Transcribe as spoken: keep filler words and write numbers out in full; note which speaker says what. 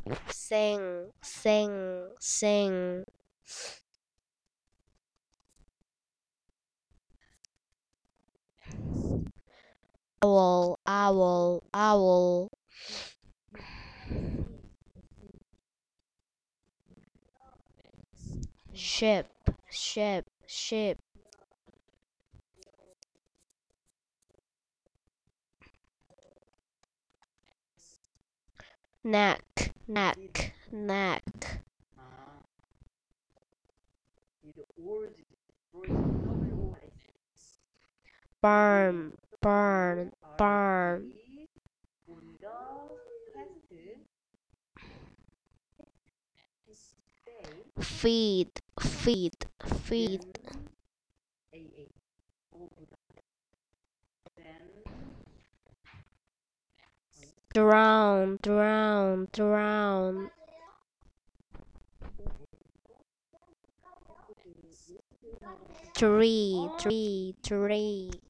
Speaker 1: sing, sing, sing. Owl, owl, owl. Ship, ship, ship. Neck, neck, neck. Burn, burn, burn. Feed, feed, feed. Drown, drown, drown. Tree, tree, tree.